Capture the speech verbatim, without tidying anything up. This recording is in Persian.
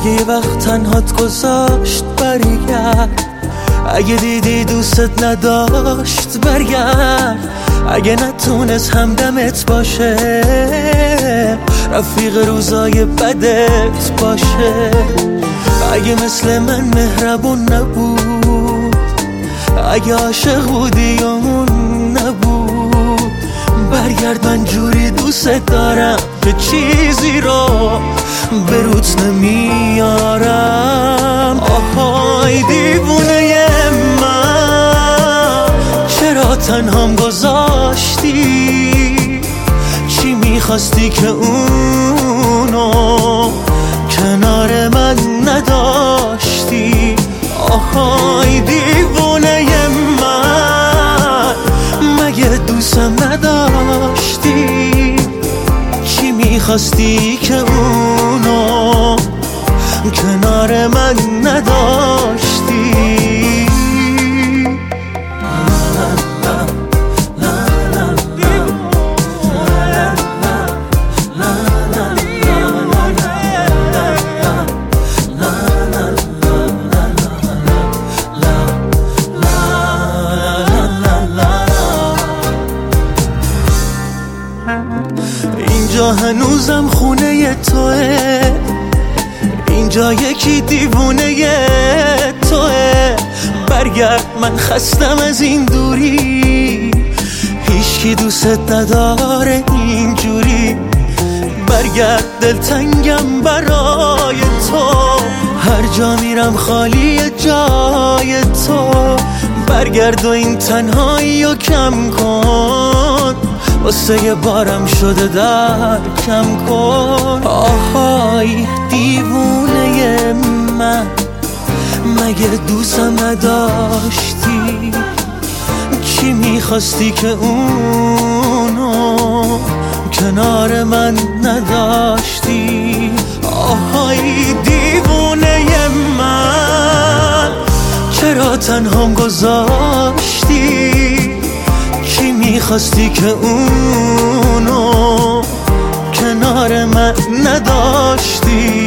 اگه یه وقت تنهات گذاشت برگرد، اگه دیدی دوست نداشت برگرد، اگه نتونست همدمت باشه رفیق روزای بدت باشه، اگه مثل من مهربون نبود، اگه عاشق بودی یا اون نبود، برگرد من جوری دوست دارم که چیزی رو به روت نمیارم. آهای دیوونه من، چرا تنهام گذاشتی؟ چی میخواستی که اونو کنار من نداشتی؟ آهای دیوونه من، مگه دوستم نداشتی؟ چی میخواستی که اونو کنار من نداشتی؟ اینجا هنوزم خونه توه، اینجا یکی دیوونه توه، برگرد من خستم از این دوری، هیچکی دوست نداره اینجوری، برگرد دلتنگم برای تو، هر جا میرم خالی جای تو، برگرد و این تنهایی رو کم کن، واسه یه بارم شده در کم کن. آهای دیوونه من، مگه دوستم نداشتی؟ چی میخواستی که اونو کنار من نداشتی؟ آهای دیوونه من، چرا تنهام گذاشتی؟ چی میخواستی که اونو کنار من نداشتی؟